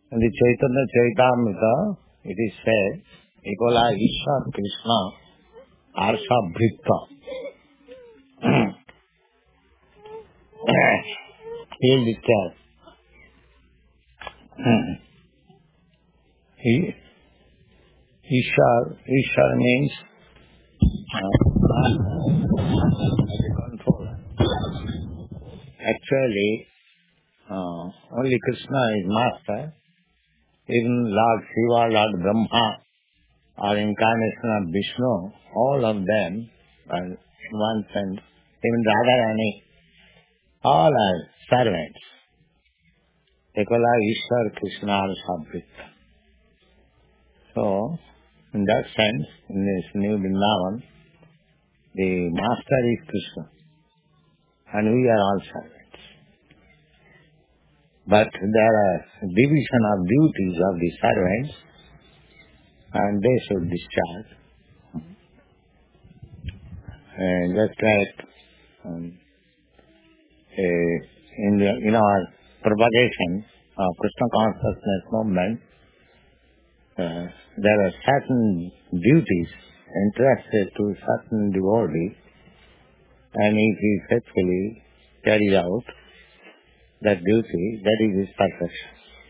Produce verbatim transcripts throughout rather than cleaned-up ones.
In the Chaitanya Charitamrita, it is said, Ekola Ishwar Krishna Arsha Bhritta. Feel the chant. He, Ishwar, Ishwar means uh, controller. Actually, uh, only Krishna is master. Even Lord Shiva, Lord Brahma, or incarnation of Vishnu, all of them are in one sense, even Radharani, all are servants. Ekola Ishwar Krishna Sabhrita. So, in that sense, in this new Vrindavan, the master is Krishna, and we are all servants. But there are division of duties of the servants, and they should discharge. And just like um, uh, in, the, in our propagation of Krishna consciousness movement, uh, there are certain duties entrusted to certain devotee, and if he faithfully carries out that duty, that is his perfection.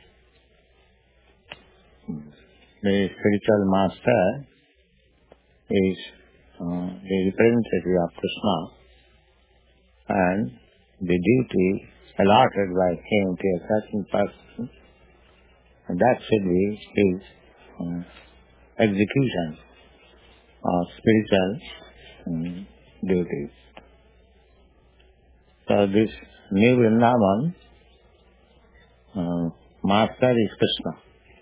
The spiritual master is uh, the representative of Krishna, and the duty allotted by him to a certain person, and that should be his uh, execution of spiritual um, duties. So this new Vrindavan, uh, master is Krishna.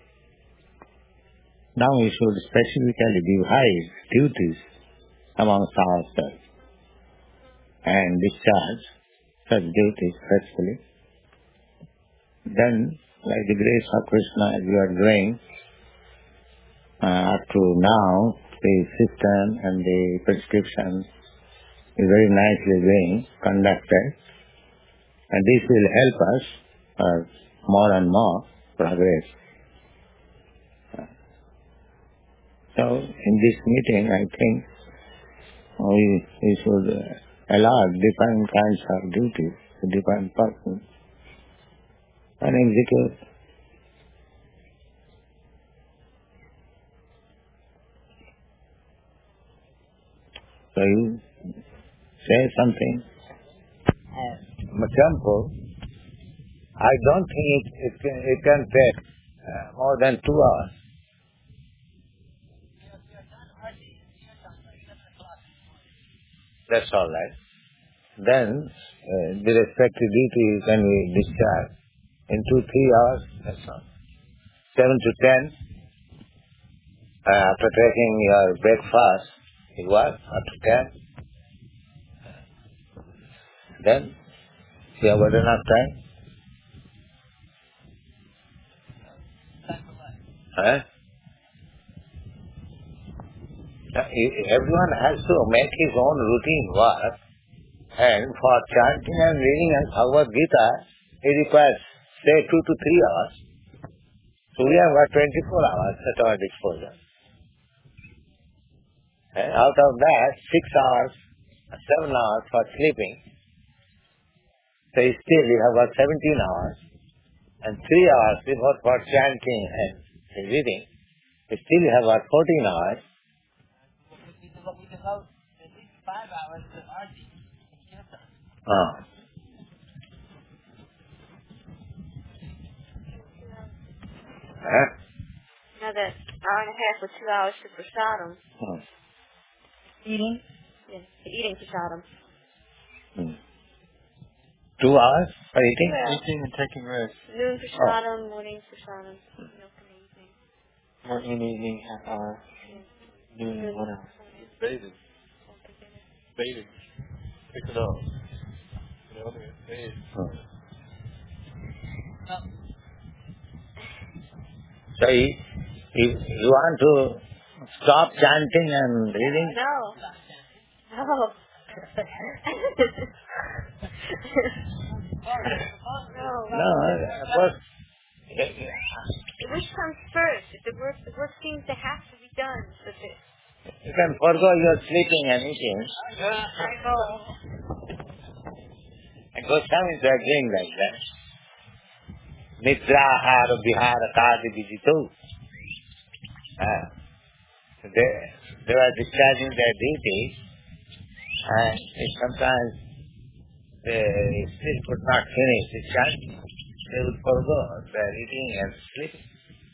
Now we should specifically divide duties amongst ourselves and discharge such duties faithfully. Then, like the grace of Krishna, as we are doing uh, up to now, the system and the prescription is very nicely being conducted, and this will help us for more and more progress. So, in this meeting, I think we, we should uh, allow different kinds of duties to different persons and execute. So, you say something. Uh, temple, I don't think it, it, can, it can take uh, more than two hours. That's all right. Then, uh, the respective duty can be discharged in two, three hours, that's all. Seven to ten, uh, after taking your breakfast, you work up to ten. Then, you have got enough time. Huh? Now, e- everyone has to make his own routine work, and for chanting and reading and Bhagavad Gita, it requires, say, two to three hours. So we have got twenty-four hours at our disposal. And out of that, six hours, seven hours for sleeping. So still you have got seventeen hours, and three hours before for chanting and reading. Still you have got fourteen hours. Ah. Huh? Another hour and a half or two hours for prasadam. Hmm. Eating? Yes, eating prasadam. Hmm. Two hours for eating? Well, Eating and taking rest. noon prasadam, oh. morning prasadam, milk and evening. Morning and evening, half hour. Yes. Noon, Noon. one hour. Bathing. Bathing. Pick it up. The other is bathe. Hmm. So you, you, you want to stop chanting and reading? No. No. no. No, of course. things that have to be done for this. You can forego your sleeping and eating. I know. And Goswamis are doing like that. Nidra hara vihara kadi vijito. Uh, they, they were discharging their duties, and if sometimes they still could not finish discharging, they would forego their eating and sleeping.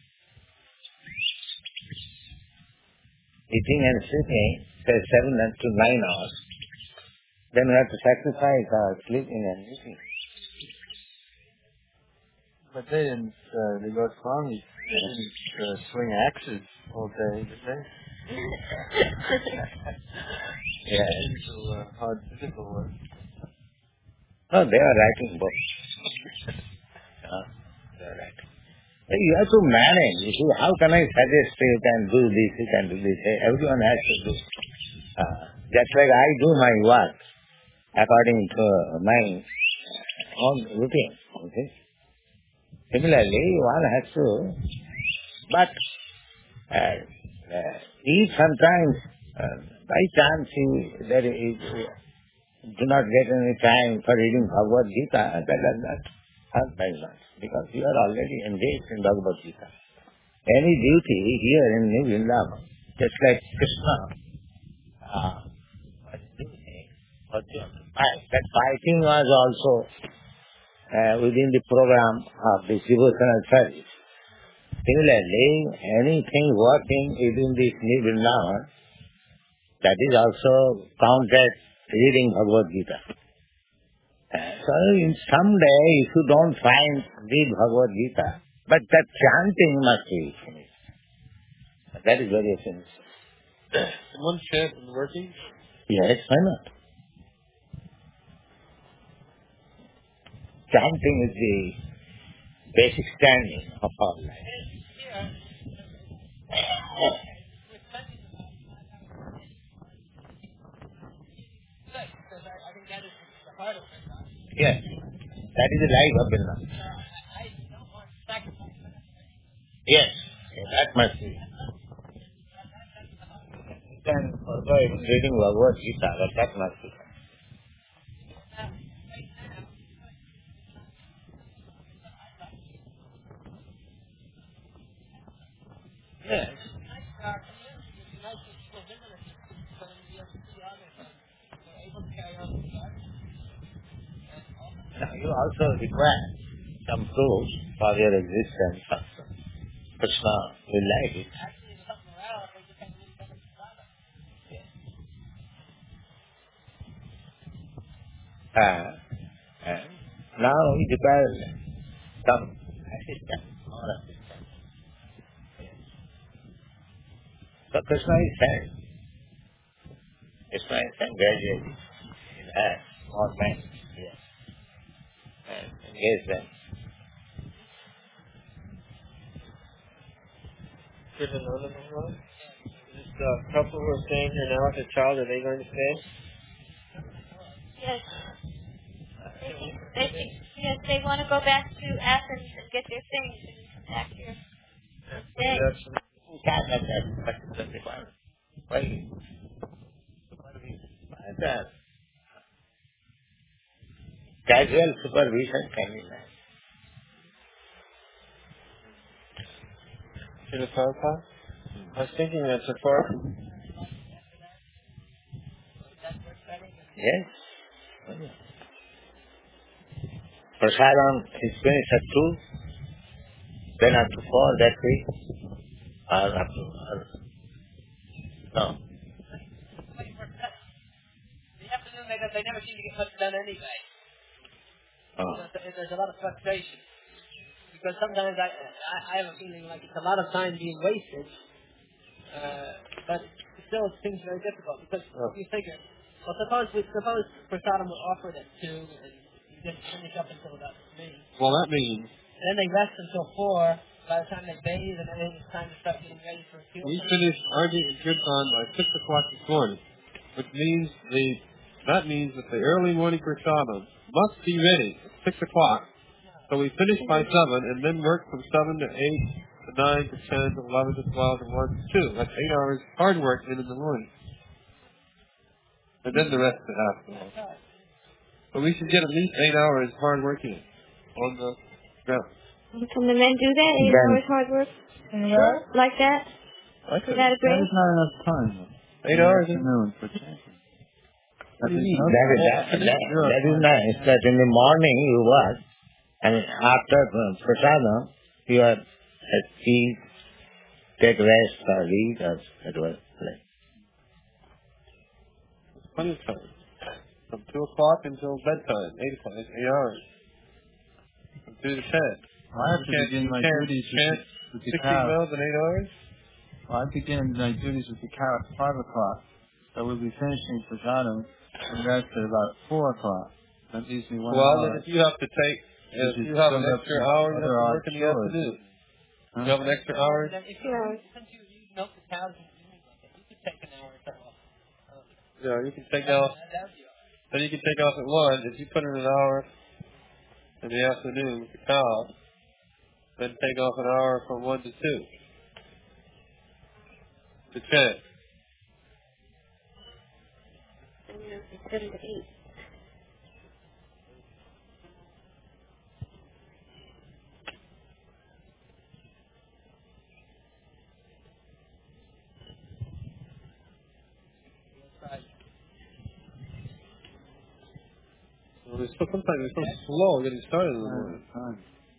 Eating and sleeping, say seven to nine hours. Then we have to sacrifice our sleeping and eating. But they didn't, uh, the Goswamis, they didn't uh, swing axes all day, did they? Yeah. So, uh, hard physical work. No, they are writing books. uh, they are writing. But you have to manage. You see, how can I suggest you can do this, you can do this? Everyone has to do. Uh, just like I do my work according to my own routine. Okay? Similarly, one has to, but uh, uh, if sometimes uh, by chance you, there is, you do not get any time for reading Bhagavad Gita, that does not hurt very much, because you are already engaged in Bhagavad Gita. Any duty here in New Vrindavan, just like Krishna, uh, was doing, was doing. That fighting was also uh, within the program of the devotional service. Similarly, anything working within this New Vrindavan, that is also counted reading Bhagavad Gita. Uh, so in some day, if you don't find read Bhagavad Gita, but that chanting must be finished. That is very essential. Can one chant when working? Yes, why not? Chanting is the basic standing of our life. Yes, that is the life of Vrindavan. Yes, that must be. You can avoid reading Bhagavad Gita, but that must be. Yes. Now you also require some proof for your existence also. Krishna will like it. Uh, and now he requires some assistance or assistance. So Krishna is sent. Krishna is sent gradually. He has more men here. And engage them. Good to know them as well. This uh, couple who are staying here now with their child, are they going to stay? Yes. They, they, yes, they want to go back to Athens and get their things and come back here. Stay. You can't have that, but it's a requirement. Why? The casual supervision can be nice. Srila Prabhupada? I was thinking that so far. Yes. Prasadam is finished at two, then up to four that week, or up to, or, no. The afternoon they, they never seem to get much done anyway. Oh. There's, there's a lot of frustration. Because sometimes I, I, I have a feeling like it's a lot of time being wasted. Uh, but still it seems very difficult. Because Oh. you figure, well suppose we, suppose Prasadam was offered at two and you didn't finish up until about three. Well, that means And then they rest until four. By the time they bathe and everything, it's time to start getting ready for a field. we finished Ardi and Kirtan by six o'clock this morning, which means the that means that the early morning prasadam must be ready at six o'clock. So we finish by seven and then work from seven to eight, to nine to ten to eleven to twelve to one to two. That's eight hours hard work in, in the morning. And then the rest of the afternoon. But we should get at least eight hours hard work in on the ground. Can the men do that? Eight Then- hours hard work? Sure. Like that? I Is could. that a That great? is not enough time. though. Eight hours in. Afternoon for chanting. What do you mean? That is, that, that, that is nice that in the morning you work and after uh, prasadam you are at eat, take rest or eat or whatever. Like. Plenty of time. From two o'clock until bedtime. Eight o'clock. It's eight hours. From two to ten. Well, I have to You can't- begin you my can't duties chant with, the- with the Sixteen cow. miles in eight hours. Well, I begin my duties with the cow at five o'clock. So we'll be finishing prasadam and rest at about four o'clock. That leaves me one Well, hour. then if you have to take, if Which is you have an filled up extra with hour, you have other to odd work in the chores. afternoon. Huh? You have an extra hour. Then if you, since you, you milk the cows and you you could take an hour or so off. Yeah, you can take off. That would be all right. Then you can take off at one. If you put in an hour in the afternoon with the cow, then take off an hour from one to two to chant. Seven to eight. Well, it's so, sometimes it's so slow getting started in the morning. Time.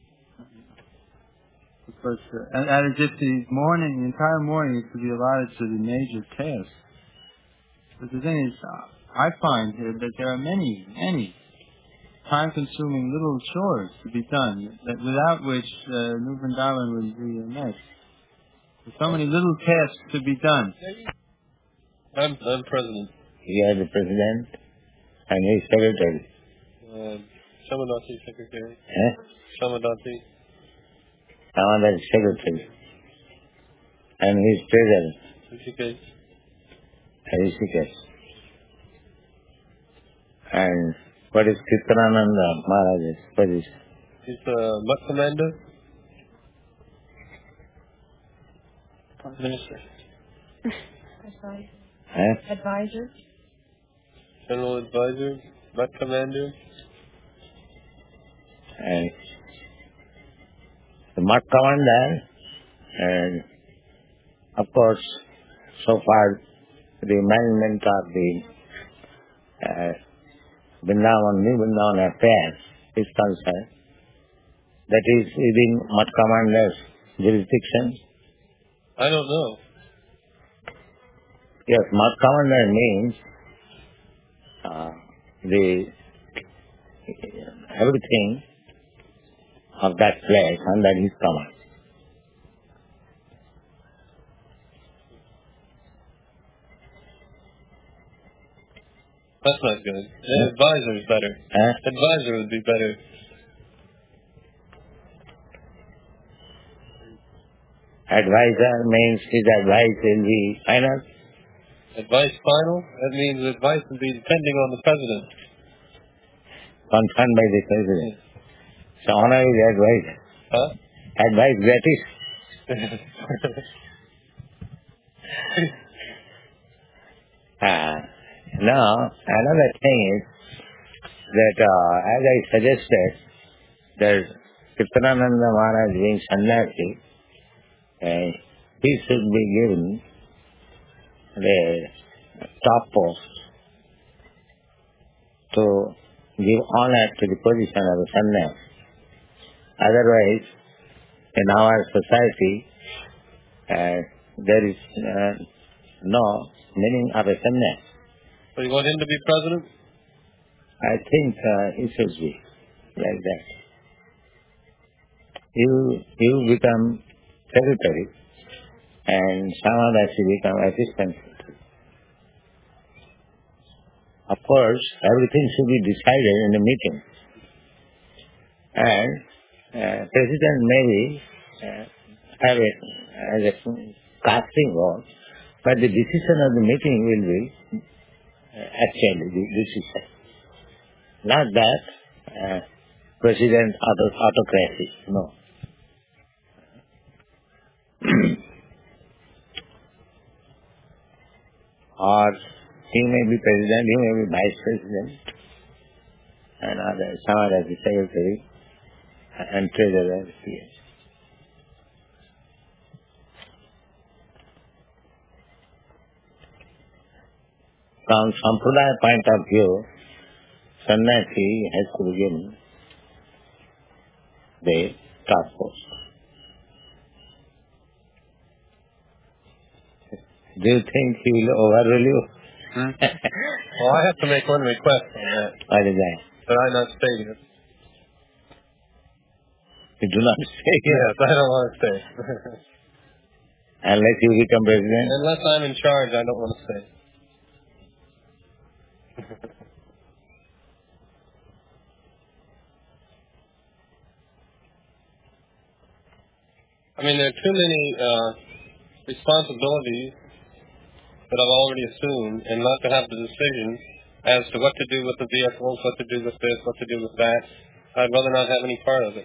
Because, uh, and, and as if the morning, the entire morning is to be allotted to the major tasks. But the thing is, uh, I find here that there are many, many time-consuming little chores to be done, that without which uh, New Vrindavan would be a mess. There's so many little tasks to be done. I'm, I'm president. You are the president and he is secretary. Um, Shamadati secretary. Eh? Shamadati. Another secretary. And he is president. Rishikesh. Rishikesh. And what is Kirtanananda Maharaj's position? He's the mutt commander. Prime Minister. Eh? Advisor. General advisor. Mutt commander. And the Mutt commander, and of course, so far the management of the uh, Vrindavan, New Vrindavan affairs is concerned. That is within Mutt commander's jurisdiction. I don't know. Yes, Mutt commander means uh, the everything of that place under his command. That's not good. The advisor is better. Eh? Advisor would be better. Advisor means his advice will be final. Advice final? That means advice will be depending on the president. Confirmed by the president. So honor is advisor. Huh? Advice gratis. uh, now, another thing is that uh, as I suggested, that Kirtanananda Maharaj being sannyasi, uh, he should be given the top post to give honor to the position of a sannyas. Otherwise, in our society, uh, there is uh, no meaning of a sannyas. So you want him to be president? I think uh, it should be like that. You you become secretary and Samadasi become assistant secretary. Of course, everything should be decided in the meeting. And uh, president may uh, have a, as a casting role, but the decision of the meeting will be uh, actually the decision. Not that uh, president auto- autocracy, no. or he may be president, he may be vice president, and other, some other the secretary and treasurer. Yes. From Sampradaya point of view, sannyasi has to begin the top post. Do you think he will overrule you? Hmm? Well, I have to make one request on that. What is that? That I not stay here. You do not stay here Yes, I don't want to stay. unless you become president. Unless I'm in charge, I don't want to stay. I mean, there are too many uh, responsibilities that I've already assumed, and not to have the decision as to what to do with the vehicles, what to do with this, what to do with that. I'd rather not have any part of it.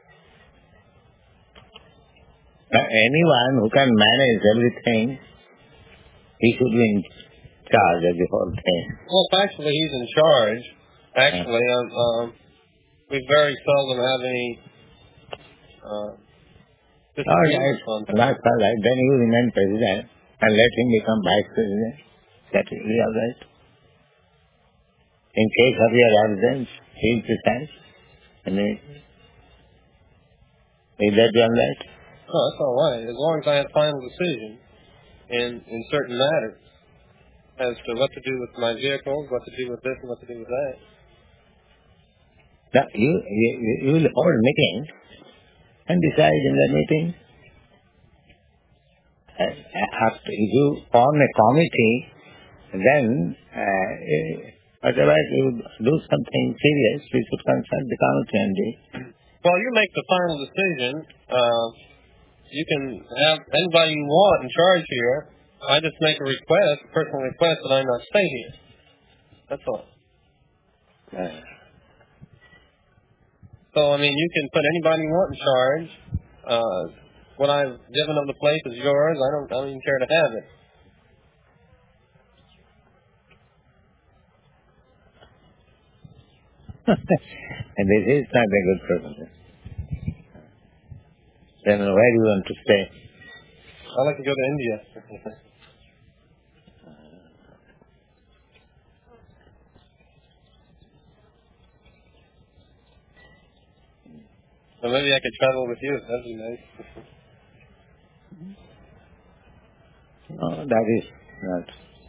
Now, anyone who can manage everything, he should be in charge of the whole thing. Well, if actually he's in charge, actually, um, um, we very seldom have any uh, disagreements on All right, that's all right. Then you remain president and let him become vice president. That will be all right. In case of your absence, he will present. And he, is that all right? Oh, that's all right. As long as I have final decision in, in certain matters as to what to do with my vehicles, what to do with this and what to do with that. Now, you, you, you will hold meeting and decide in the meeting. Uh, after you form a committee, then uh, whatever you do something serious, we should consult the committee and the Well, you make the final decision. Uh, you can have anybody you want in charge here. I just make a request, a personal request, that I not stay here. That's all. uh, So, I mean, you can put anybody you want in charge. Uh, what I've given of the place is yours. I don't, I don't even care to have it. and this is not a good proposal. Then where do you want to stay? I like to go to India. So maybe I could travel with you. That'd be nice. No, that is not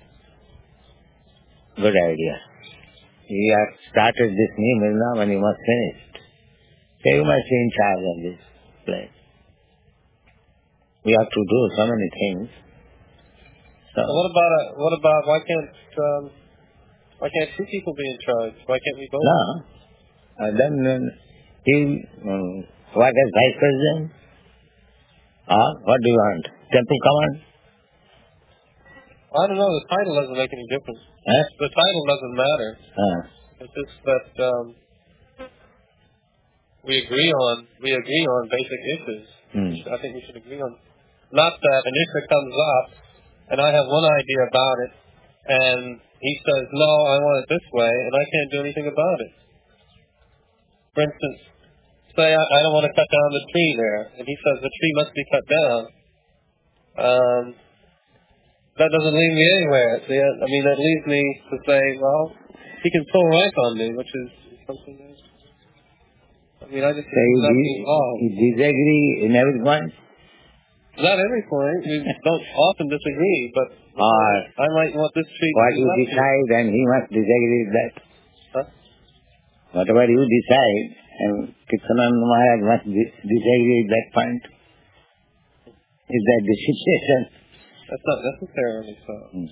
good idea. You have started this new milna when you must finish it. So you must be in charge of this place. We have to do so many things. So, So what about uh, what about why can't um, why can't two people be in charge? Why can't we both? no. Uh, then uh, he um, what as vice president? Or what do you want? Temple command? I don't know. The title doesn't make any difference. Huh? The title doesn't matter. Uh, It's just that um, we agree on we agree on basic issues. hmm. I think we should agree on. Not that an issue comes up and I have one idea about it, and he says, no, I want it this way, and I can't do anything about it. For instance, say I, I don't want to cut down the tree there, and he says the tree must be cut down. Um, that doesn't leave me anywhere. See, I, I mean, that leaves me to say, well, he can pull rank on me, which is something that, I mean, I just So you, not di- involved. you disagree in every point? Not every point. We don't often disagree, but Or I might want this tree to what be you left here. decide and he must disagree with that? Huh? Whatever you decide, and Kitsanand Maharaj must di- disagree with that point. Is that the situation? That's not necessarily so. Hmm.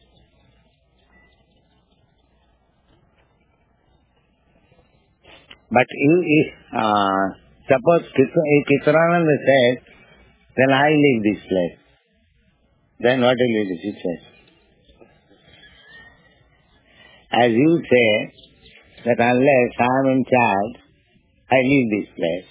But you, if, uh, suppose Kit- if Kitsananda says, then I leave this place. Then what will be the situation? As you say, that unless I am in charge, I leave this place.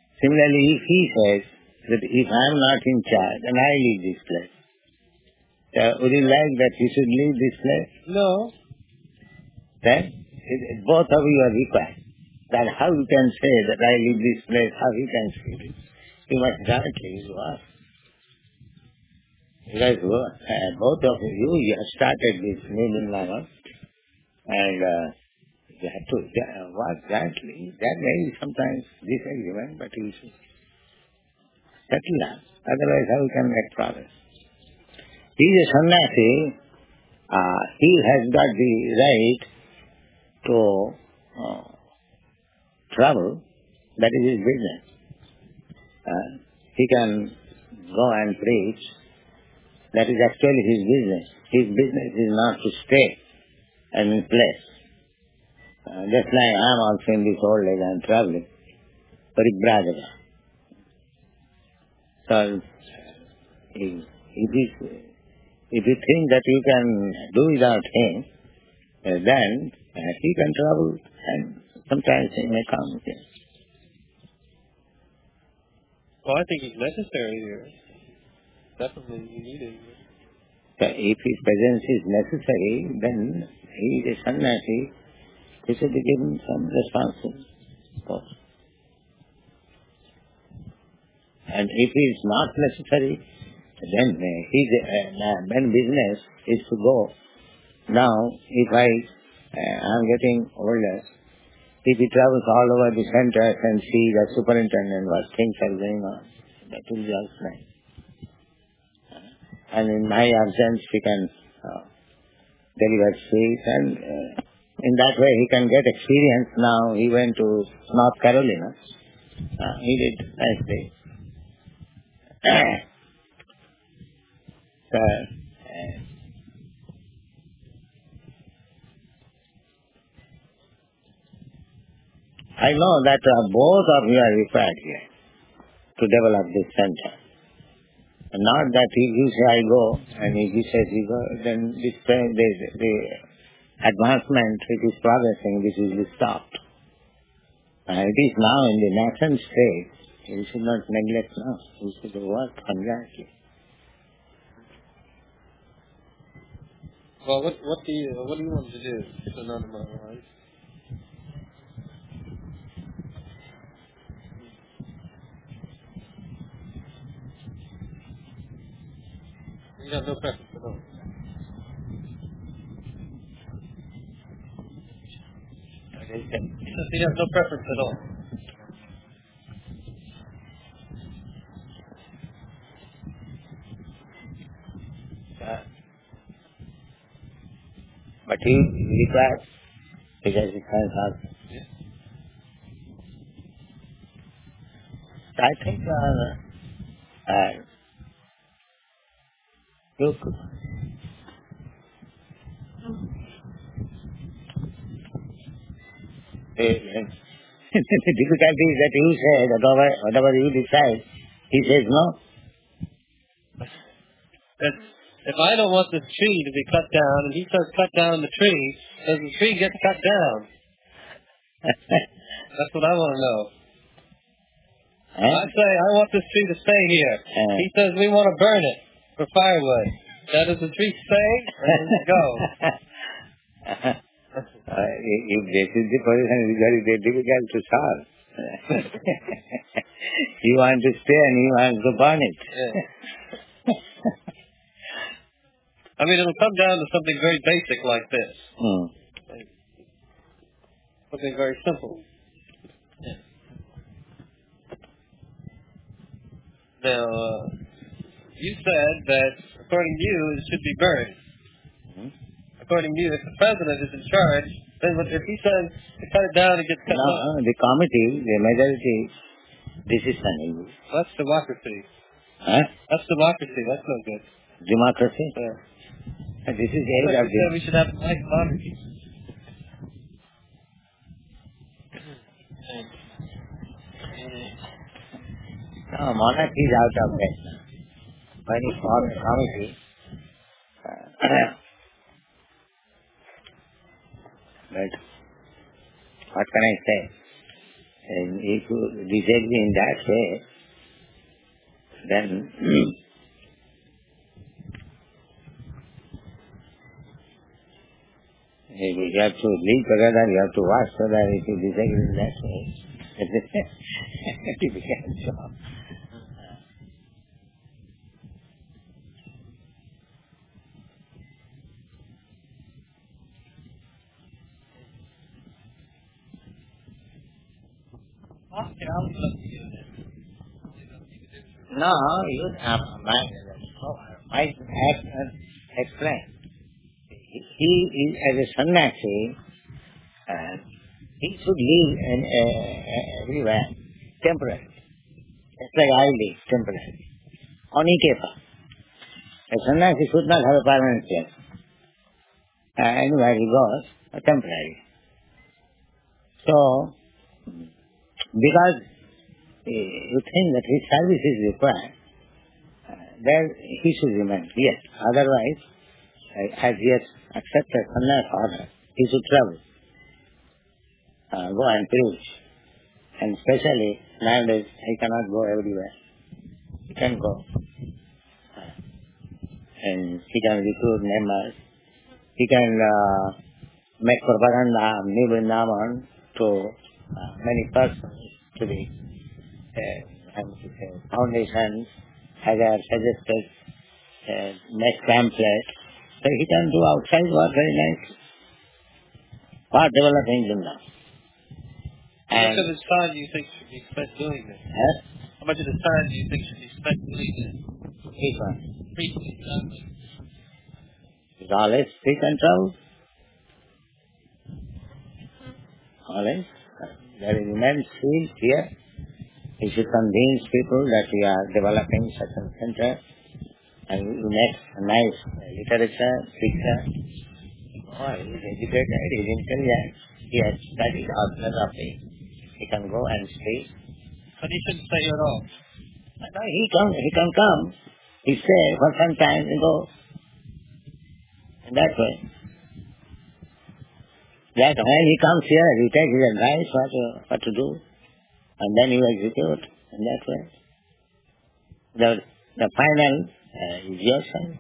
Similarly, if he says that if I am not in charge, then I leave this place. uh, would you like that he should leave this place? No. Then it, it, both of you are required. That how you can say that I leave this place, how he can say it? You must directly you ask. Because uh, both of you, you have started this meaning level, and uh, you have to uh, work rightly. That may be sometimes disagreement, but you should settle down. Otherwise, how you can make progress? He is a sannyasi. Uh, he has got the right to uh, travel. That is his business. Uh, he can go and preach. That is actually his business. His business is not to stay and in place. Uh, just like I am also in this old age, I am traveling. Paribrajaka. So, if, if, it, if you think that you can do without him, uh, then uh, he can travel and sometimes he may come again. Well, I think he's necessary here. Definitely, you need him. So if his presence is necessary, then he is a sannyasi. He should be given some responsibility. And if he is not necessary, then uh, his uh, main business is to go. Now, if I uh, am getting older, if he travels all over the centers and see the superintendent what things are going on, that will be also nice. And in my absence, he can uh, deliver speech, and uh, in that way he can get experience. Now he went to North Carolina. Uh, he did nicely. So, uh, I know that uh, both of you are required here to develop this center. Not that if you say I go, and if he says he go, then this the, the, the advancement which is progressing, this will be stopped. Uh, it is now in the nascent stage. You should not neglect now. You should work constantly. Well, what what do you what do you want to do? It's another matter, right? You have no preference at all. He says he has no preference at all. Uh, but he requires, because he has also. Yeah. I think, uh, uh, look, the, the difficulty is that you say, whatever, whatever you decide, he says no. That's, if I don't want this tree to be cut down, and he says cut down the tree, does the tree get cut down? That's what I want to know. Huh? I say I want this tree to stay here. Uh. He says we want to burn it for firewood. Now does the tree stay or does it go? uh, if this is the position, it is very, very difficult to solve. You want to stay and you want to burn it. Yeah. I mean, it'll come down to something very basic like this. Hmm. Something very simple. Yeah. Now, uh, you said that, according to you, it should be burned. Hmm? According to you, if the president is in charge, then if he says to cut it down, it gets cut No, down. the committee, the majority decision. That's democracy. Huh? That's democracy. That's no good. Democracy? Yeah. This is the You age of said we should have like monarchy. No, monarchy is out of that. When you form a committee, uh, but what can I say? And if you disagree in that way, then If you have to live together, you have to watch so that if you disagree in that way, it's a difficult job. Okay, I'll look to you then. No, you have my, my explain. He is as a sannyasi, uh, he should live in, uh, everywhere temporarily. It's like I live temporarily. On Ikepa. A sannyasi should not have a permanent place. Uh, anywhere he goes, uh, temporary. So, because uh, you think that his service is required, uh, then he should remain. Yes, otherwise, uh, as he has accepted sannyas order, he should travel, uh, go and preach. And especially nowadays, he cannot go everywhere. He can go. Uh, and he can recruit members. He can uh, make propaganda, New Vrindavan, to uh, many persons, to the uh, and, uh, foundations, as I have suggested, uh, make pamphlets. So he can do outside work very nicely for developing Vrindavan. How much of his time do you think should be spent doing this? Huh? How much of his time do you think should be spent doing this? Each one. Preaching, exactly. It's always speak and travel. Always. There is immense field here. We should convince people that we are developing such a center and we make a nice literature, picture. Oh, he is educated, he is intelligent, he has studied orthodoxy. He can go and speak. But he shouldn't stay here at all. No, he can, he can come. He stay for some time and go. In that way. That when he comes here, he takes his advice what to, what to do. And then he will execute in that way. The, the final uh, is your son.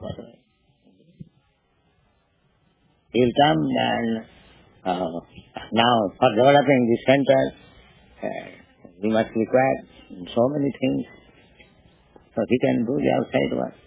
He will come and uh, now for developing this center, uh, we must require so many things. So he can do the outside work.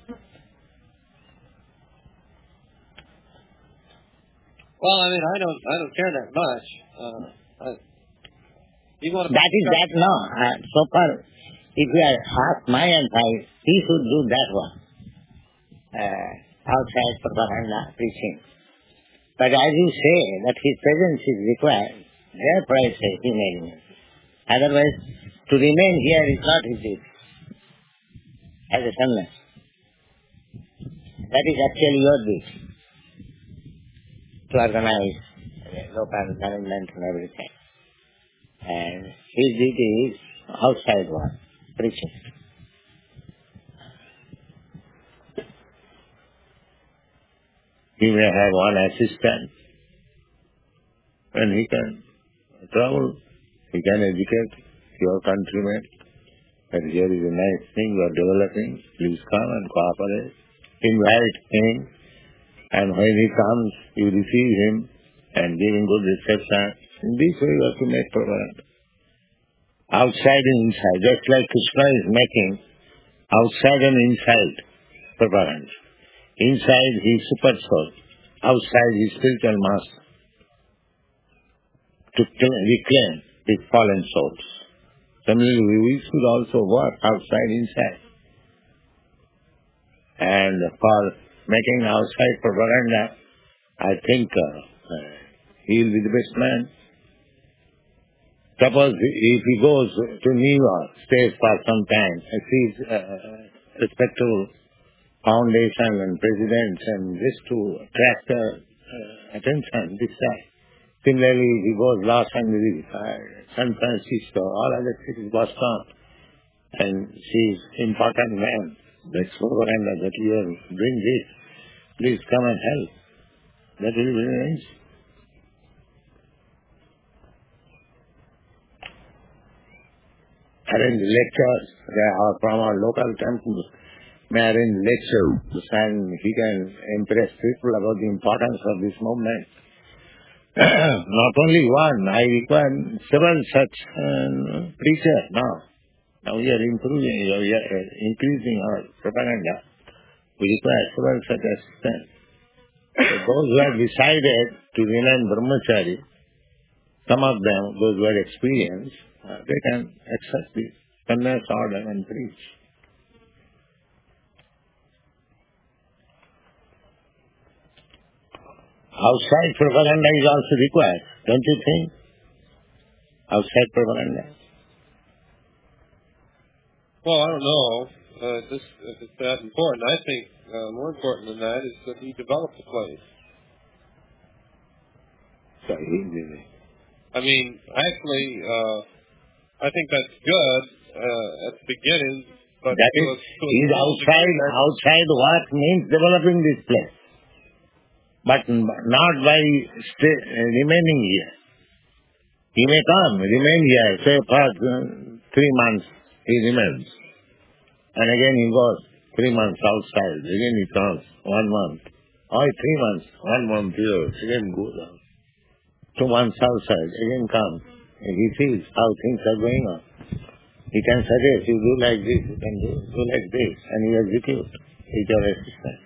Well, I mean, I don't, I don't care that much. Uh, I, you want to That is that, no. Uh, so far, if you are asked my advice, he should do that one. Uh, outside propaganda, preaching. But as you say, that his presence is required, therefore I say he may remain. Otherwise, to remain here is not his duty. As a sannyas. That is actually your duty. To organize uh, local government and everything. And his duty is outside work, preaching. He may have one assistant, and he can travel, he can educate your countrymen. That here is a nice thing you are developing, please come and cooperate. Invite him, and when he comes, you receive him and give him good reception. In this way you have to make propaganda. Outside and inside, just like Krishna is making outside and inside propaganda. Inside he is super soul, outside he is spiritual master. To reclaim his fallen souls. Similarly, we should also work outside, inside. And for making outside propaganda, I think uh, uh, he will be the best man. Suppose if he goes to New York, stays for some time, sees uh, respectable foundation and presidents and just to attract uh, uh, attention this side. Similarly, he goes Los Angeles, uh, San Francisco, all other cities, Boston, and sees important man. That's propaganda that you are doing this. Please come and help. That will be very nice. Arrange lectures uh, from our local temples. May arrange lectures and he can impress people about the importance of this movement. Not only one, I require several such uh, preachers now. Now we are improving, we are uh, increasing our propaganda. We require several such assistants. So those who have decided to remain brahmachari, some of them, those who are experienced, uh, they can accept the sannyas order and preach. Outside propaganda is also required, don't you think? Outside propaganda. Well, I don't know uh, this, if it's that important. I think uh, more important than that is that he developed the place. So he did it. I mean, actually, uh, I think that's good uh, at the beginning, but that to is, a, to a he's small outside, degree, outside work means developing this place. But not by stay, remaining here. He may come, remain here, say for uh, three months he remains. And again he goes three months outside, again he comes, one month. Or three months, one month here, again goes out. Two months outside, again comes. And he sees how things are going on. He can suggest, you do like this, you can do, do like this, and you execute with your assistance.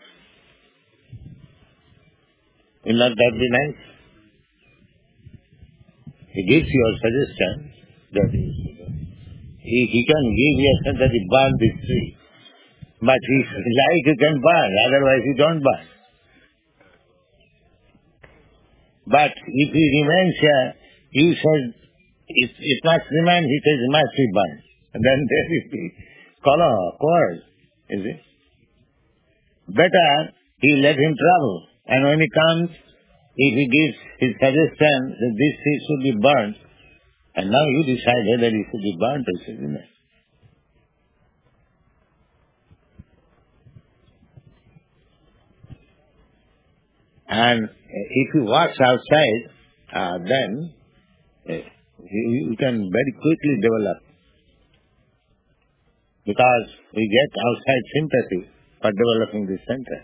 Will not that be nice? He gives you a suggestion that he, he, he can give you a sense that he burn this tree. But he like you can burn, otherwise you don't burn. But if he remains here, you said it, it must remain, he says it must be burned. And then there will be color, quarrel, is it? Better he let him travel. And when he comes, if he gives his suggestion that this tree should be burnt, and now you decide whether it should be burnt or should be not. And if he walks outside, uh, then uh, you, you can very quickly develop. Because we get outside sympathy for developing this center.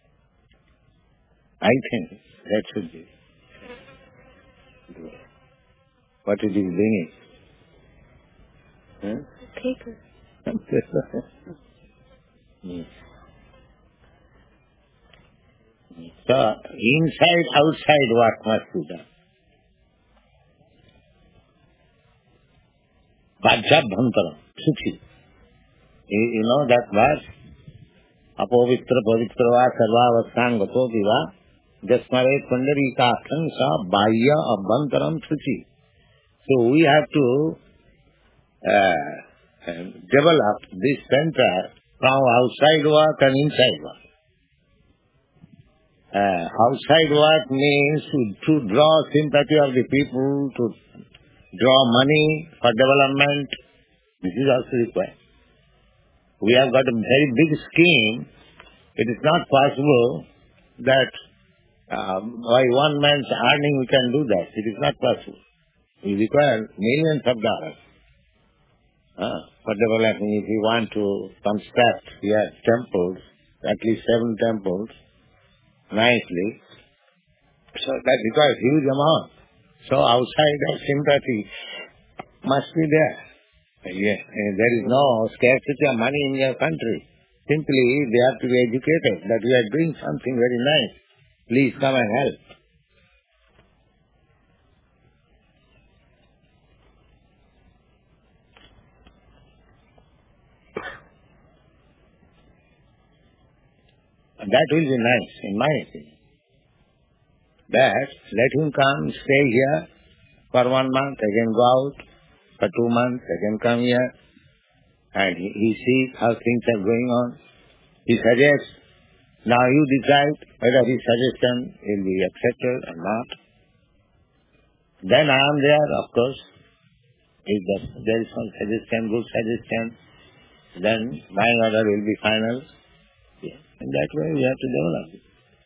I think that should be what it is bringing. Huh? Paper. Hmm. So, inside, outside work must be done. Vajjabhantaram, Suchi. You, you know that verse? Apovitra pavitra va sarva avasthangato viva jasmare pandari katham sa bahya abhantaram Suchi. So we have to uh, develop this center from outside work and inside work. Uh, outside work means to, to draw sympathy of the people, to draw money for development. This is also required. We have got a very big scheme. It is not possible that uh, by one man's earning we can do that. It is not possible. We require millions of dollars uh, for developing. If we want to construct here temples, at least seven temples, nicely, so that requires huge amount. So outside that sympathy must be there. Yeah. There is no scarcity of money in your country. Simply they have to be educated that we are doing something very nice. Please come and help. That will be nice, in my opinion. That, let him come, stay here for one month, again go out, for two months, again come here, and he, he sees how things are going on. He suggests, now you decide whether his suggestion will be accepted or not. Then I am there, of course. If there is some suggestion, good suggestion, then my order will be final. Yeah. In that way we have to develop it.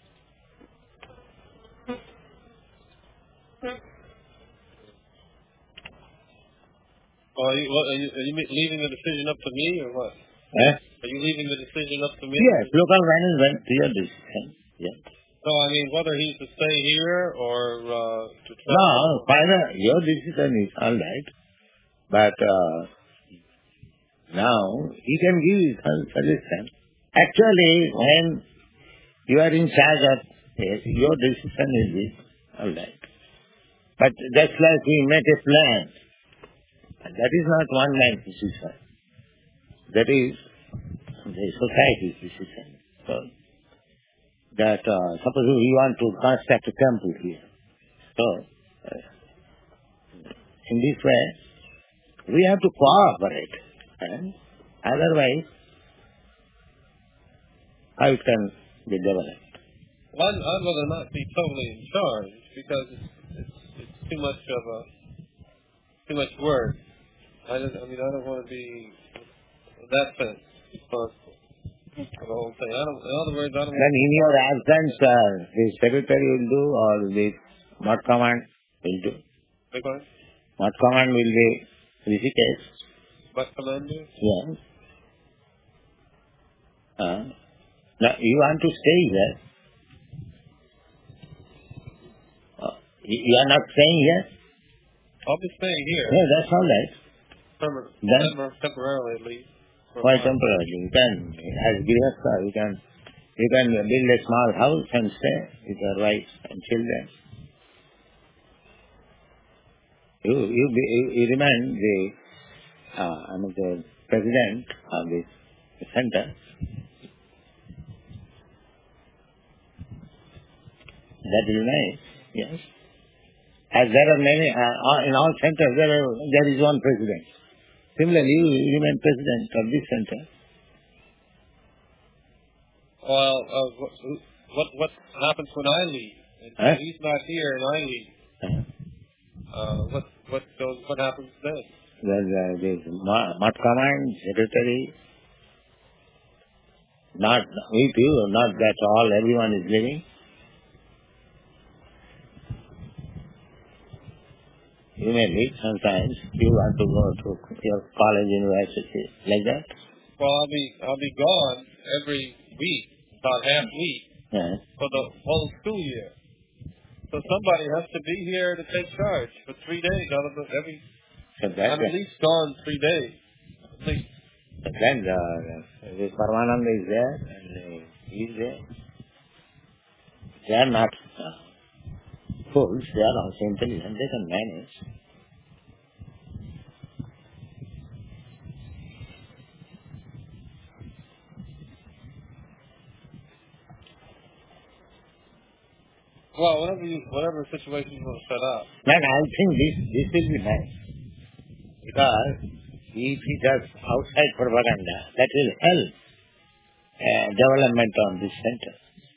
Well, are you, what, are you, are you leaving the decision up to me or what? Eh? Are you leaving the decision up to me? Yes, local management, your decision. Yes. So, I mean, whether he's to stay here or uh, to travel... No, final, your decision is all right. But uh, now, he can give his suggestion. Actually, when you are in charge of it, your decision is this, all right. But just like we make a plan, that is not one man's decision. That is the society's decision. So, that uh, suppose we want to construct a temple here. So, uh, in this way, we have to cooperate. And otherwise, how it can be developed? Well, I'd, I'd rather not be totally in charge because it's, it's, it's too much of a too much work. I, just, I mean, I don't want to be in that sense responsible for the whole thing. I don't. In other words, I don't. Then in your absence, uh, the secretary will do, or the what command will do? Big one? What command will be Rishikesh? What commander? Yes. Uh, now you want to stay here. Uh, you you are not staying here? I'll be staying here. No, that's all right. Temper- Then- temper- temporarily, at least. for a Quite while. temporarily. You can, as Grihastha, you can, you can build a small house and stay with your wife and children. You, you, be, you, you remain the, uh, I mean the president of this center. That will remain, yes. As there are many, uh, in all centers, there, are, there is one president. Similarly, you remain president of this center. Well, uh, what, what what happens when I leave? And Huh? he's not here, and I leave. Uh, Uh, what what goes? What happens then? There's, uh, there's Ma- Mat Command, secretary, not with you, not that all, everyone is living. You may leave sometimes. You want to go to your college, university, like that. Well, I'll be I'll be gone every week, about half week, Yeah. for the whole school year. So somebody has to be here to take charge for three days out of the every. So that, I'm at least gone three days. At least. but then uh, this Paramananda is there, and uh, he is there. They are not uh, fools, they are also intelligent, they can manage. Well, whatever you, whatever situation you want to set up. Man, I think this, this will be nice. Because if he does outside propaganda, that will help uh, development on this center.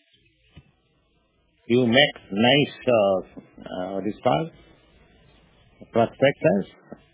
You make nice, uh, uh, what is called, prospectus.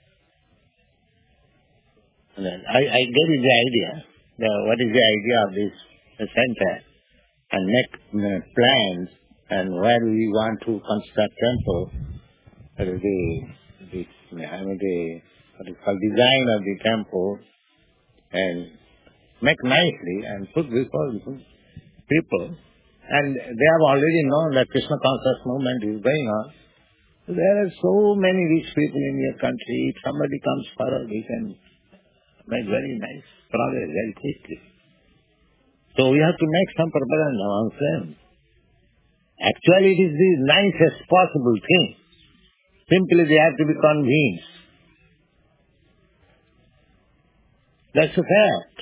And then I, I gave you the idea, the, what is the idea of this uh, center, and make uh, plans, and where we want to construct temple, that is the, the, I mean the, what is called, design of the temple, and make nicely, and put before people. And they have already known that Krishna conscious movement is going on. So there are so many rich people in your country. If somebody comes forward, he can make very nice progress very quickly. So we have to make some propaganda amongst them. Actually, it is the nicest possible thing. Simply they have to be convinced. That's a fact.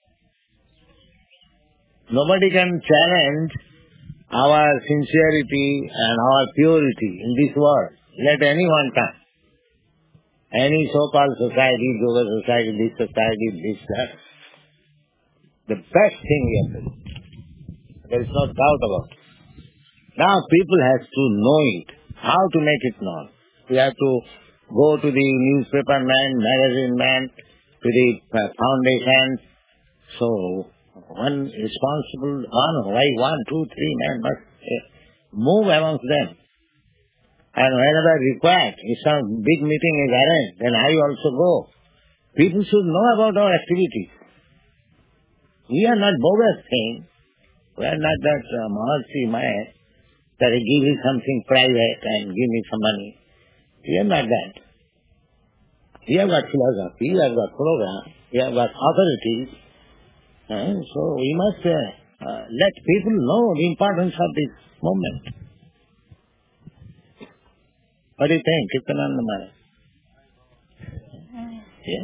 Nobody can challenge our sincerity and our purity in this world. Let anyone come. Any so-called society, yoga society, this society, this, that. The best thing we have to do. There is no doubt about it. Now people have to know it. How to make it known? We have to go to the newspaper man, magazine man, to the uh, foundation. So, one responsible, one, why one, two, three men must uh, move amongst them. And whenever required, if some big meeting is arranged, then I also go. People should know about our activities. We are not bogus thing. We are not that uh, Maharshi Maya. that I give you something private and give me some money. We are not that. We have got philosophy, we have got program, we have got authorities. Uh, so we must uh, uh, let people know the importance of this movement. What do you think, Kirtananda Maharaj? Yeah.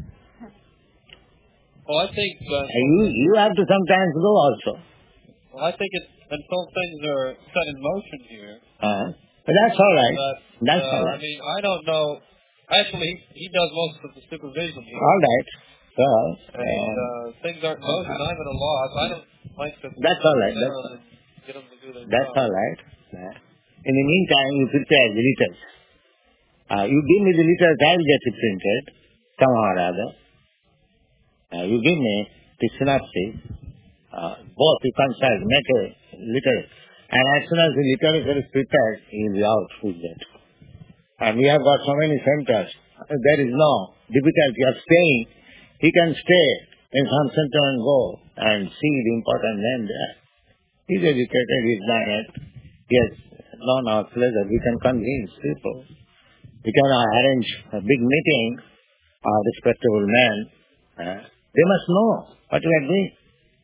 Well, I think uh, You, you have to sometimes go also. well, I think it, until things are set in motion here, Uh, but that's all right. that, That's uh, all I right. mean, I don't know. Actually, he does most of the supervision here. All right. So, And uh, uh, things aren't in motion. I'm at a loss. I don't like to that's all right. sit That's, down and get them to do their that's job. all right. Uh, in the meantime, you prepare the letters. Uh, you give me the letters, I will get it printed somehow or other. Uh, you give me the synopsis. Uh, both you consult, make a letter. And as soon as the literature is prepared, he will be out with that. And we have got so many centers. There is no difficulty of staying. He can stay in some center and go and see the important men there. He's educated, he's learned. He has known our pleasure. We can convince people. We can arrange a big meeting of respectable men. Uh, they must know what we are doing.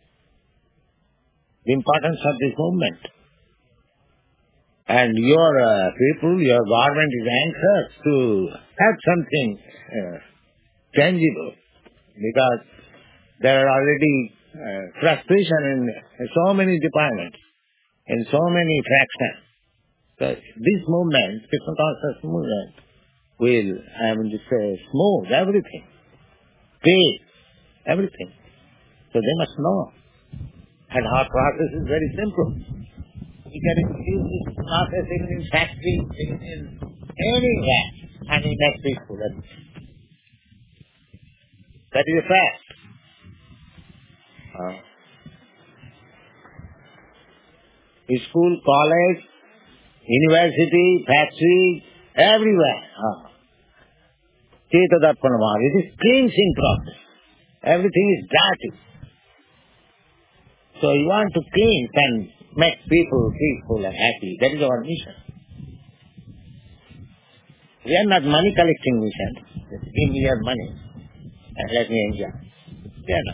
The importance of this movement. And your uh, people, your government is anxious to have something uh, tangible, because there are already uh, frustration in so many departments, in so many fractions. So this movement, Krishna conscious movement, will, I mean to say, smooth everything, clear everything. So they must know. And our process is very simple. We can use this process even in factories, even in anywhere, and we make peaceful. That is a fact. Uh, school, college, university, factory, everywhere. Uh, Chetadapanamad. It is cleansing process. Everything is dirty. So you want to cleanse and make people peaceful and happy. That is our mission. We are not money collecting mission. Just give me your money and let me enjoy. We are not.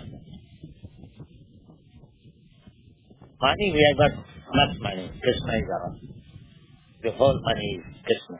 Money, we have got much money. Krishna is ours. The whole money is Krishna.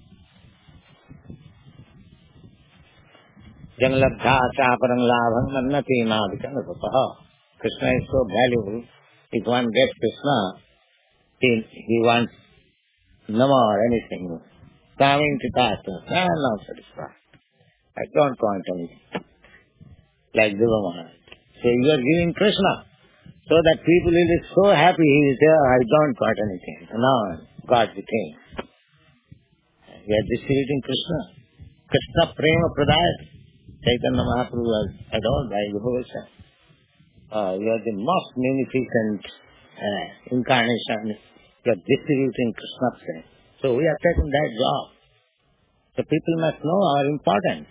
Janalabdha chaparang labham mannati madhikam rupaha. Krishna is so valuable. If one gets Krishna, he, he wants no more anything. Coming to Tata, I am not satisfied. I don't want anything. Like Dhruva Maharaj. So you are giving Krishna, so that people will be so happy. He will say, I don't want anything. Now God became. We are distributing Krishna. Krishna Prema Pradayat. Chaitanya Mahaprabhu was adored by the Bhagavad. Uh, you are the most magnificent uh, incarnation. You are distributing Krishna Prema. So we are taking that job. So people must know our importance.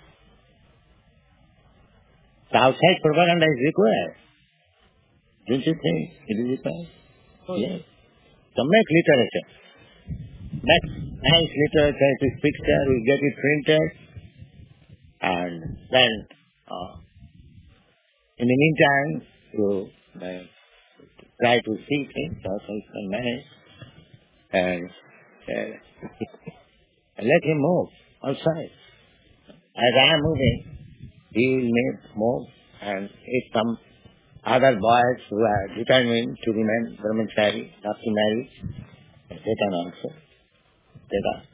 The outside propaganda is required. Don't you think it is required? Oh, yes. So make literature. Make nice literature, it is picture, we get it printed, and then uh, in the meantime you uh, try to see things, also you can manage, and uh, let him move outside. As I am moving, he will move, and if some other boys who are determined to remain brahmachari, not to marry, they can also take us.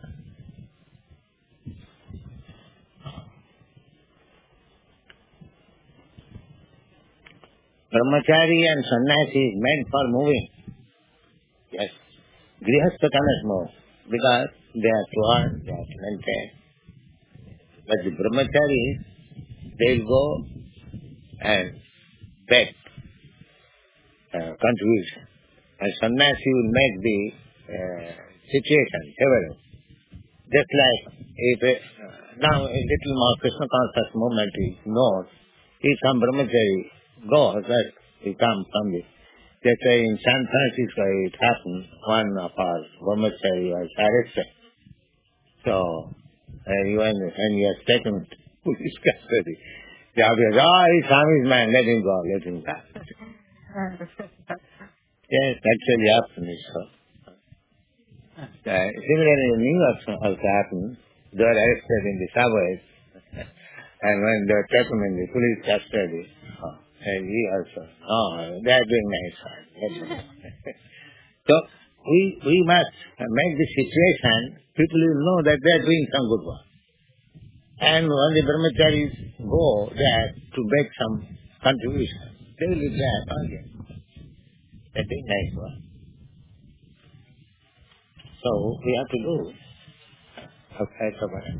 Brahmachari and sannyasi is meant for moving. Yes. Grihastha cannot move because they are to earn, they are to maintain. But the brahmacharis, they will go and beg uh, contribution. And sannyasi will make the uh, situation favorable. Just like if a, uh, now a little more Krishna conscious movement is known, if some brahmachari goes, that he comes from the That's why in San Francisco it happened. One of our brahmachari was arrested. So, uh, he was, and he was taken to police custody. The obvious, oh, he's Swami's man, let him go, let him go. Yes, actually happened. So. Uh, similarly, in New York also happened. They were arrested in the subways. And when they were taken in the police custody, oh, and he also, oh, they are doing nice. So, we we must make the situation, people will know that they are doing some good work. And when the brahmacharis go there to make some contribution, they will be glad, oh yes, they are doing nice work. So, we have to do outside of our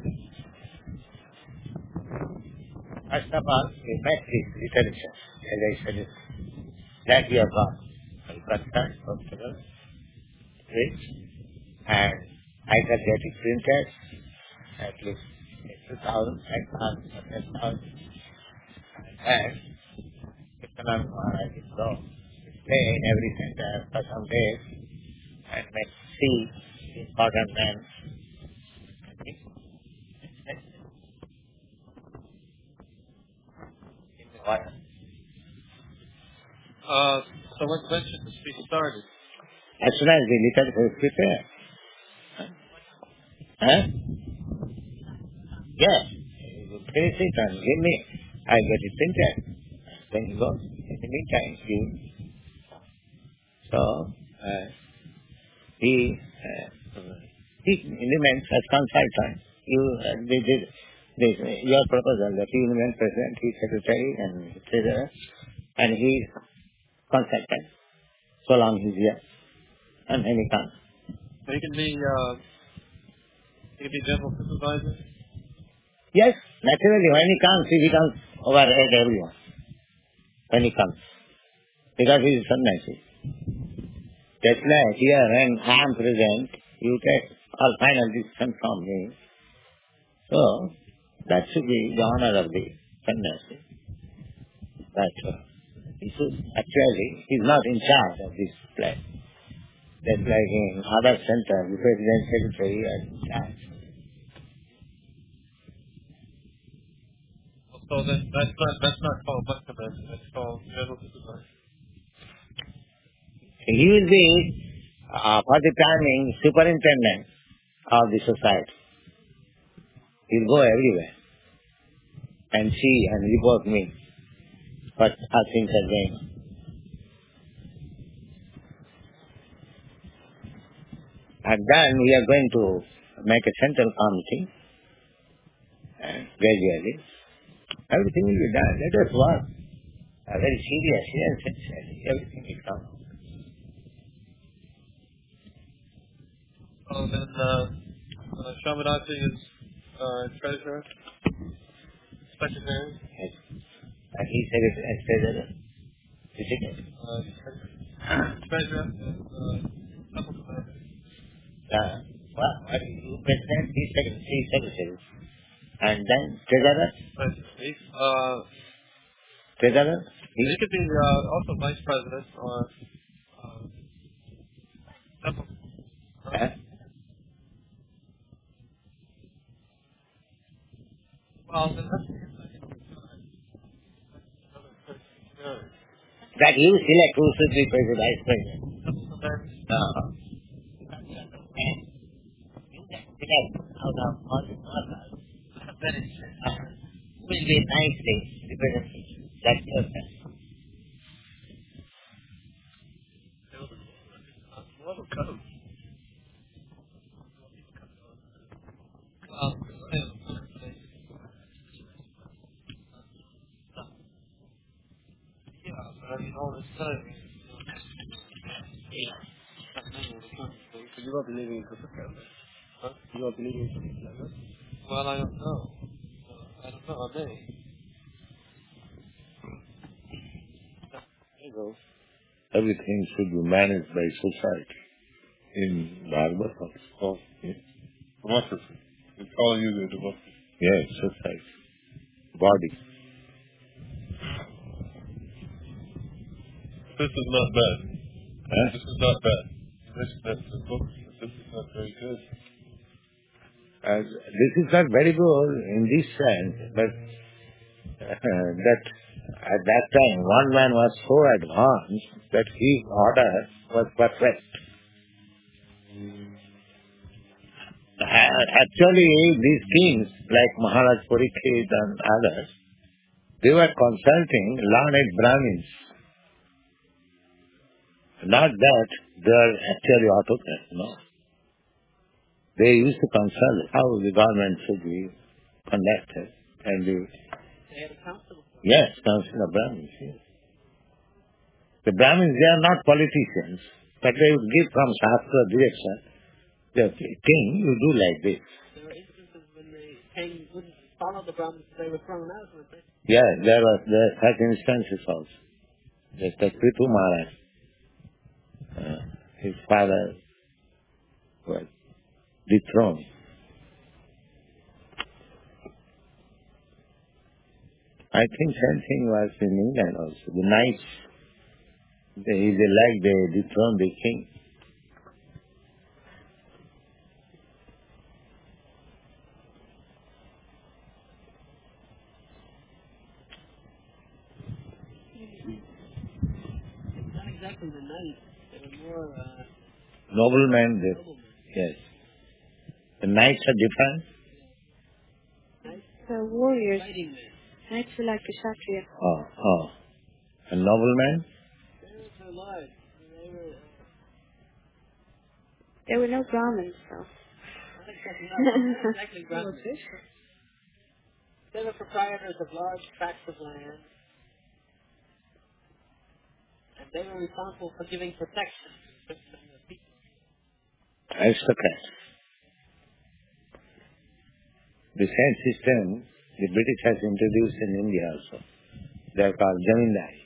First of all, we make this literature, as I said, that we have got. Calcutta, Portugal, rich, and I can get it printed, at least two thousand, five thousand, ten thousand. And if not more, I will go stay in every center for some days and make see the important men. Water. Uh, so when, when should this be started? As soon as the literature is prepared. Huh? Yes. Finish it and give me. I get it printed. Then you go. In the meantime, you. So, uh, he, uh, he remains as consultant. You, uh, they did. This, your proposal that he remains president, he secretary and treasurer, and he is consultant, so long he's here, and then he comes. So he can be, uh, he can be general supervisor? Yes, naturally, when he comes, he becomes overhead everyone. When he comes. Because he is sannyasi. Just like here, when I am present, you take all final decision from me. So, that should be the honor of the sannyasi. But uh, he should, actually, he is not in charge of this place. Just like in other center, the president secretary is in charge. So that, that's not that's not called Maktabas, that's called general supervisor. He will be, uh, for the timing, superintendent of the society. He will go everywhere and see and report me what how things are going on. And then we are going to make a central committee, and gradually everything will be done. Let us work uh, very seriously and sincerely. Everything will come. Oh, then uh, uh, Shamanati is uh, treasurer, secretary. Yes. And he said it as treasurer. Is it? Uh, treasurer, uh, couple commander. Uh, well, what is you president? He is secretary. He is secretary. And then treasurer? He's, uh, Treasurer? he could be uh, also vice president or uh, couple. Huh? Well, then that's That you select who should be president, vice president. Uh-huh. You can select out of all the members. That is, uh, will be nicely represented. That's your best. I mean, all this time. You won't be leaving until September. Huh? You won't be leaving until September? Well, I don't know. Uh, I don't know. I may. You know, everything should be managed by society. In Bhagavad, it's called democracy. It's all you do, democracy. Yes, society. Body. This is not bad. Huh? This is not bad. This, that's the book. This is not very good. Uh, this is not very good in this sense, but uh, that at that time one man was so advanced that his order was perfect. Uh, actually, these kings like Maharaj Parikshit and others, they were consulting learned Brahmins. Not that they are actually autocrats, no. They used to consult how the government should be conducted. And the, They had a council. yes, council of Brahmins, yes. The Brahmins, they are not politicians, but they would give from Shastra direction. The king, you do like this. There were instances when the king wouldn't follow the Brahmins, they were thrown out, weren't they? Yeah, there was there are such instances also. Just like Prithu Maharaj, uh, his father was dethroned. I think same thing was in England also. The knights, they, they like they dethroned the king. Not exactly the knights. They were more uh, Noblemen, they, noblemen. yes. The knights are different. Knights, The warriors. fighting men. Knights were like the Kshatriya. Oh, oh. And noblemen? They were so large. They were uh, There were no Brahmins, though. not exactly, not exactly Brahmins. They were proprietors of large tracts of land. And they were responsible for giving protection to the people. Aristocrats. The same system the British has introduced in India also. They are called Zamindari.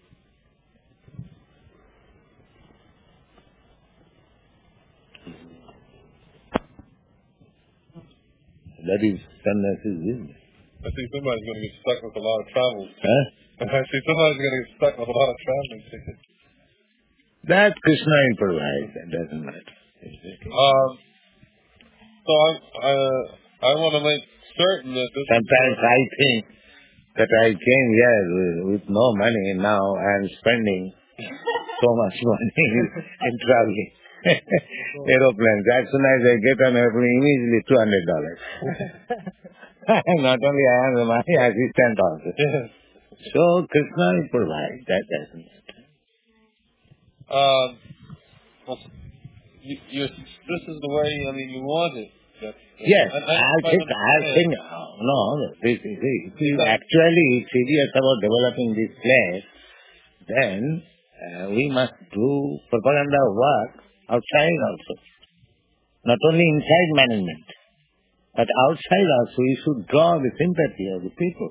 That is sannyasis business. I see somebody's going to get stuck with a lot of travel. Huh? I see somebody's going to get stuck with a lot of traveling tickets. That Krishna improvised, that doesn't matter. Um, so I, uh, I want to make certain that this Sometimes I think that I came here with, with no money and now I am spending so much money in traveling. Aeroplanes. As soon as I get on airplane, immediately two hundred dollars. Not only I am my assistant also. So Krishna will provide. That doesn't matter. Um, well, you, you, this is the way, I mean, you want it. That, Yes, I, I, I, think, I think, uh, no, this is, if you actually serious about developing this place, then uh, we must do propaganda work outside also. Not only inside management, but outside also we should draw the sympathy of the people.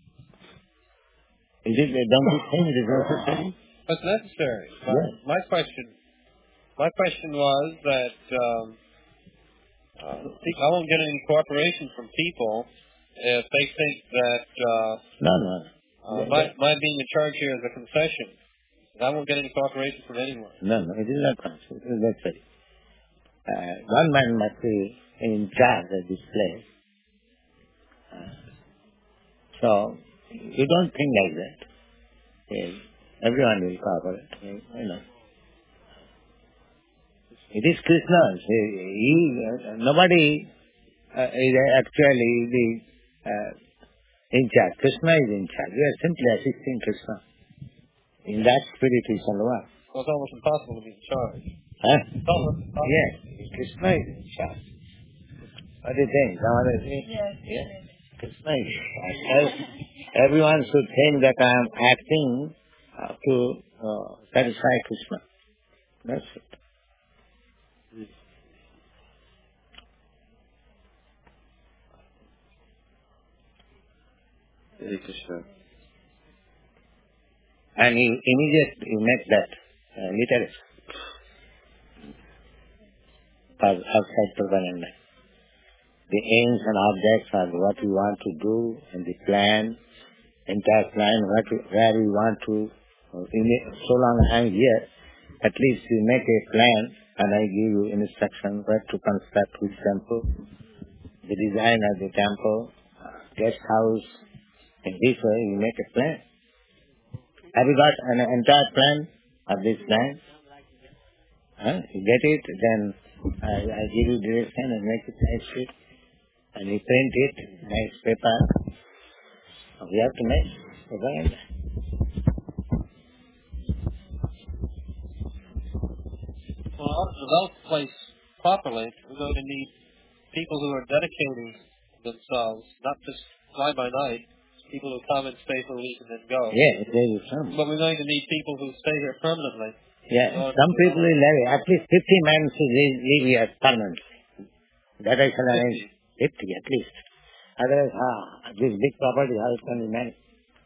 Is it, don't you think it is necessary? That's necessary. My, Yes. my question, my question was that um, uh, I won't get any cooperation from people if they think that uh, No, no. uh, my, my being in charge here is a concession. I won't get any cooperation from anyone. No, no, it is not conscious. It is necessary. Uh, one man must be in charge of this place. Uh, so, you don't think like that. Yes, everyone will cooperate. Yes, I know. It is Krishna's. He, he, uh, nobody uh, is actually the uh, in charge. Krishna is in charge. We are simply assisting Krishna. In that spirit we shall work. Well, it's almost impossible to be in charge. Huh? It's almost impossible. Yes, Krishna is in charge. What do you think? Someone is in? Yes. Yes. Krishna is in charge. Ev- Everyone should think that I am acting uh, to uh, satisfy Krishna. That's it. Hare Krishna. And you immediately you make that uh, literature for outside propaganda. The aims and objects are what we want to do and the plan, entire plan, what we, where we want to, uh, in it, so long I am here, At least you make a plan and I give you instruction where to construct which temple, the design of the temple, guest house. In this way you make a plan. Have you got an entire plan of this land? Huh? You get it, then I, I give you direction and make it nice sheet. And you print it, nice paper. We have to make a drawing. Well, to develop the place properly, we're going to need people who are dedicating themselves, not just fly by night, people who come and stay for a week and then go. Yeah, there is some. But we're going to need people who stay here permanently. Yeah, So some people will live, at least fifty men should live, live here permanently. That I shall arrange. fifty at least. Otherwise, ah, this big property, how it can be managed?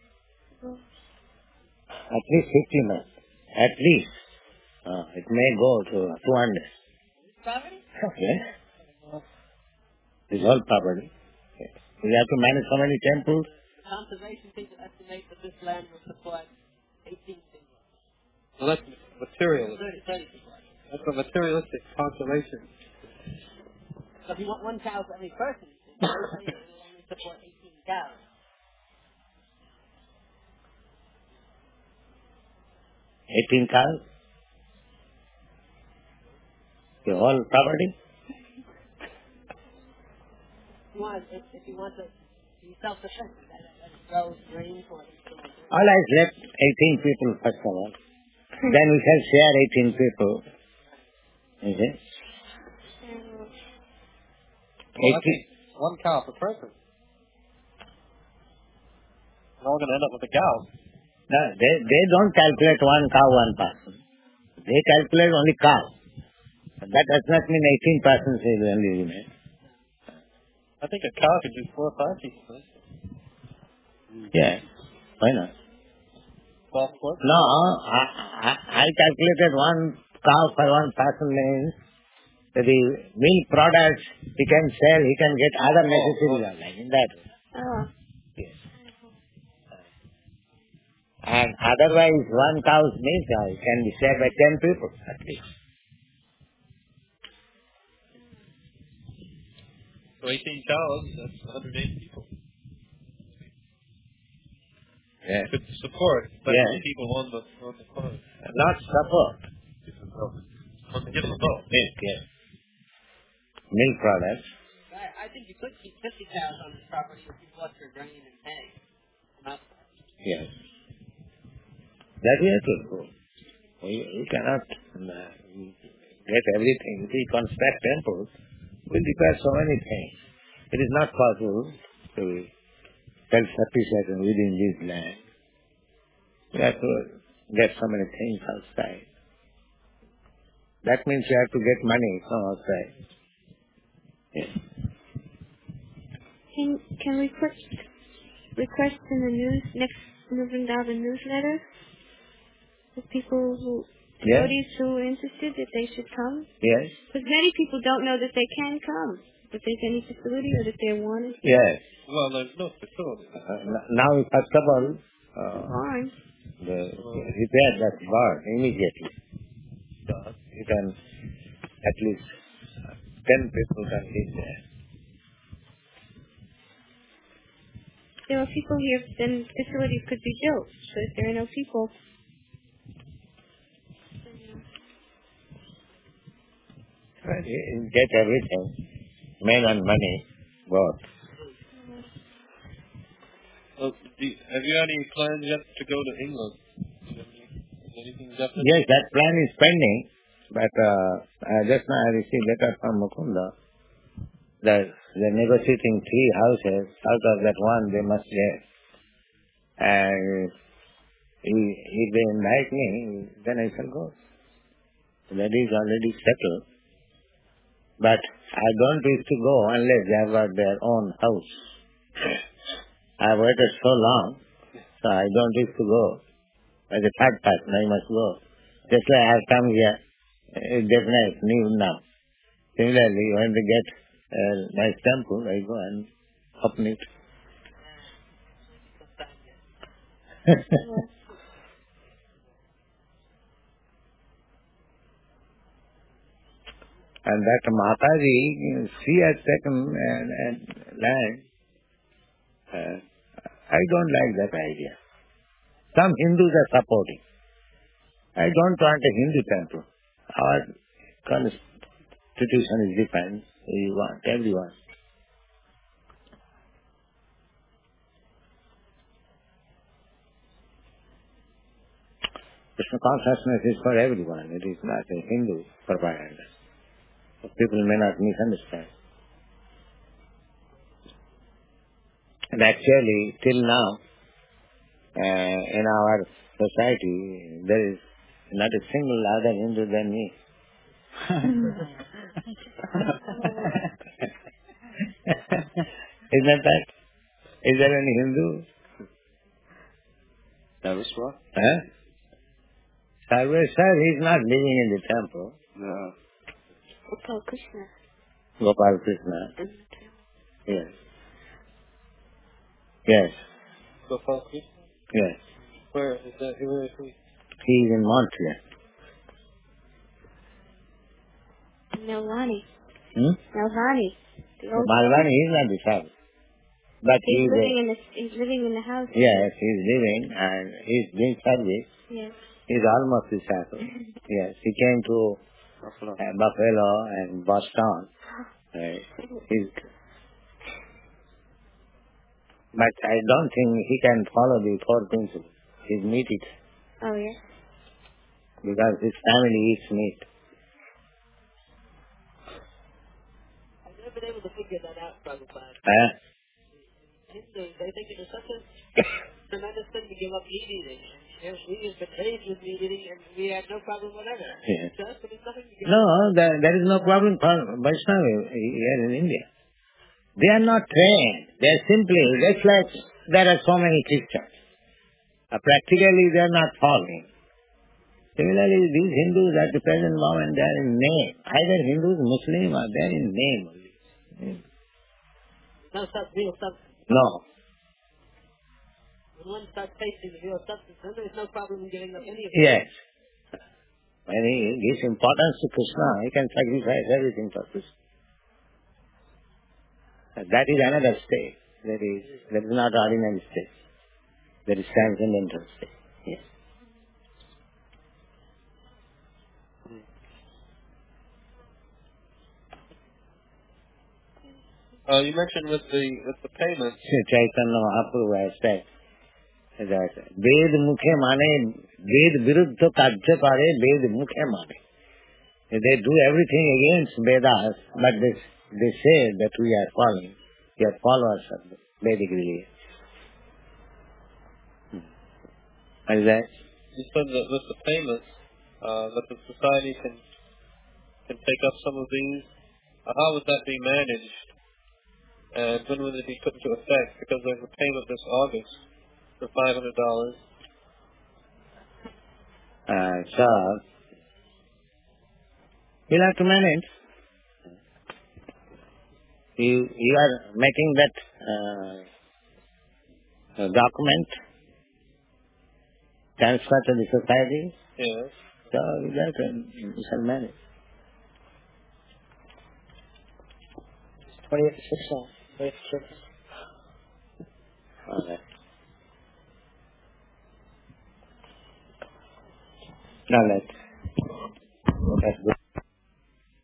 At least fifty men. At least. Uh, it may go to two hundred. Property? Yes. This whole property. We have to manage so many temples. Conservation people estimate that this land will support eighteen people. Well, that's materialistic. thirty, thirty people. That's a materialistic conservation. So if you want one cow for every person, it will only support eighteen cows. eighteen cows. The whole property. If you want, if, if you want to be self-sufficient, that, that grows grain for eighteen. All right, let eighteen people first of all. Then we shall share eighteen people. Is it? Well, eighteen. that's one cow per person. We're all going to end up with a cow. No, they, they don't calculate one cow, one person. They calculate only cow. That does not mean eighteen persons will only remain. I think a cow could do four or five people. Right? Yeah, why not? Twelve foot? No, I, I, I calculated one cow for one person means that the milk products he can sell, he can get other necessities oh, like in that way. Oh. Yes. And otherwise one cow's milk uh, can be shared by ten people at least. So eighteen cows, that's one hundred eight people. Yeah. Could support but Yeah. many people on the on the farm. Not support. On the different boat. Milk, yes. Milk products. I, I think you could keep fifty cows on this property if you bought your grain and hay. Not Yes. That we have to do. We, we cannot uh, get everything. If we construct temples, we require so many things. It is not possible to be self-sufficient within this land. We have to get so many things outside. That means you have to get money from outside. Yes. Can can we put request in the news next moving down the newsletter for people who Yeah. devotees who are interested that they should come? Yes. Because many people don't know that they can come, that there's any facility or that they're wanted. Yes. Well, there's no facility. Uh, n- now, first of all, uh, Fine. the repair that bar immediately. So you can at least uh, ten people can live there. There are people here, then facilities could be built. So if there are no people, Right, you you get everything, men and money, both. Well, do you, have you any plans yet to go to England? Do you have any, anything definite? Yes, that plan is pending, but uh, uh, just now I received letter from Mukunda that they're negotiating three houses. Out of that one, they must get. And if, if they invite me, then I shall go. That is already settled. But I don't wish to go unless they have got their own house. I have waited so long, so I don't wish to go. As a third person, I must go. Just like I have come here, it's definite, new now. Similarly, when they get a nice temple, I go and open it. And that Mataji, she has taken and, and land. Uh, I don't like that idea. Some Hindus are supporting. I don't want a Hindu temple. Our constitution is different. We want everyone. Krishna consciousness is for everyone. It is not a Hindu propaganda. People may not misunderstand. And actually, till now, uh, in our society, there is not a single other Hindu than me. Isn't that? Is there any Hindu? Sarveshwar? Huh? Sarveshwar, he is not living in the temple. No. Gopal Krishna. Gopal Krishna. in the temple. Yes. Yes. Gopal Krishna? Yes. Where is that? Where is he? He is in Montreal. Nalvani. Hmm? Nalvani. The old Malvani, he is not the Sadhu. But he He's is living a, in the he's living in the house. yes, he is living and he is doing service. Yes. He is almost the Sadhu. Yes, he came to Buffalo. uh, Buffalo and Boston. Right. He's, but I don't think he can follow the four principles. He's meat eater Oh yes. because his family eats meat. I've never been able to figure that out, Prabhupada. Huh? Hindus, they think it is such a tremendous thing to give up meat eating. Yes, we have been raised with meat eating and we have no problem whatever. Yeah. Just, but it's nothing to give No, there, there is no problem for Vaishnava here in India. They are not trained. They are simply, just like there are so many Christians. Uh, practically they are not following. Similarly, these Hindus at the present moment, they are in name. Either Hindus, Muslim, or they are in name only. no sub, real substance. No. When one starts tasting the real substance, then there's no problem in giving up any of it. Yes. When he gives importance to Krishna, he can sacrifice everything for Krishna. That is another state. That is, that is not ordinary state. That is transcendental state. Yes. Uh, you mentioned with the with the payments. Sri Chaitanya Mahaprabhu has said that Ved Mukhe Mane, Ved Viruddha Kajya Kare, Ved Mukhe Mane. They do everything against Vedas, but they, they say that we are following. We are followers of the Vedic religion. What is that? You said that with the payments, uh, that the society can can take up some of these. Uh, how would that be managed? And when would it be put into effect? Because there's a payment this August for five hundred dollars. Uh, so, you'll have to manage. You, you are making that uh, document, transfer to the society, Yes. so you have to, you shall manage. twenty-eight to six now. twenty-eight to six. All right. Now let, that's good.